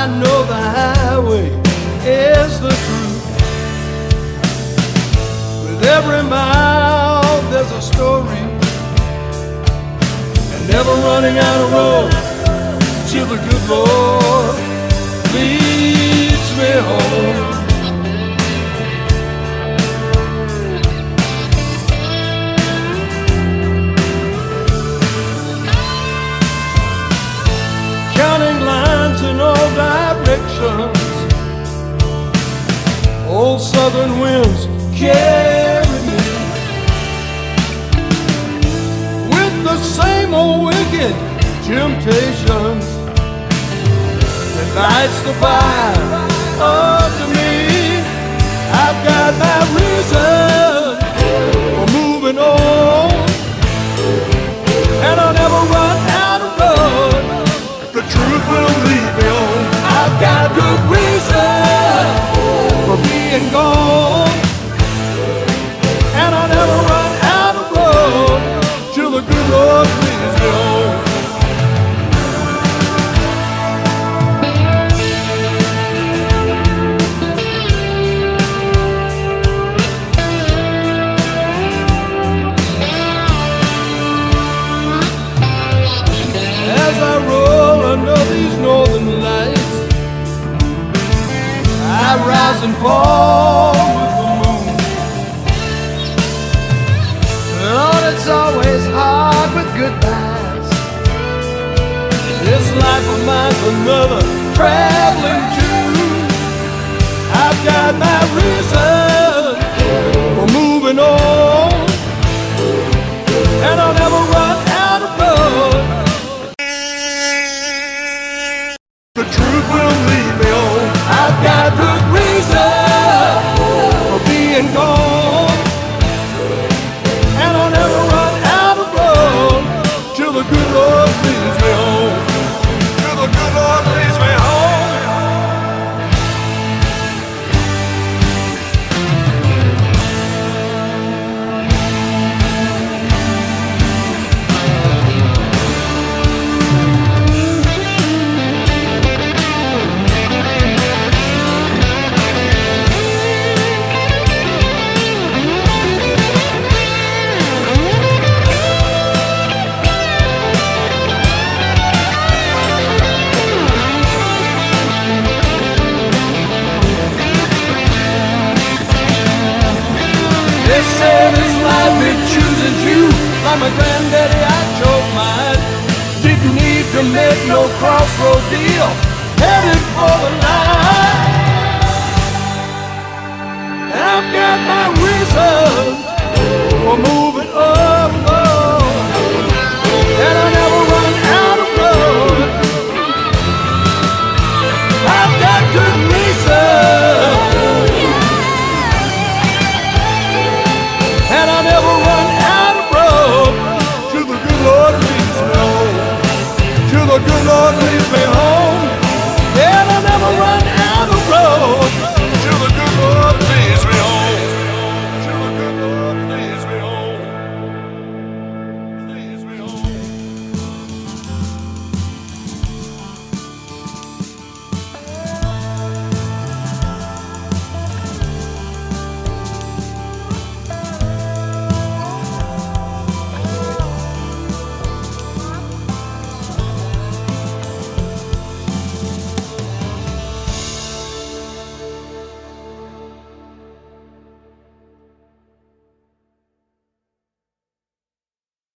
know the highway is the truth. With every mile there's a story, and never running out of road till the good Lord leads me home. Counting lines in all directions, old southern winds carry me, with the same old wicked temptations that lights the fire under me. I've got my reason for moving on, and I'll never run out of road. The truth will lead me on. I've got good reason for being gone, and I'll never run out of road till the good Lord leads me on. As I roll under these northern lights, I rise and fall with the moon. Lord, it's always hard with goodbyes. This life of mine's another traveling tune. I've got my reason for moving on, and I'll never run out of road. The truth will lead me on. I've got good reason for being gone, and I'll never run out of road till the good Lord leads me home. Till the good Lord leads me home. They say this life it chooses you, like my granddaddy I chose mine. Didn't need to make no crossroads deal, headed for the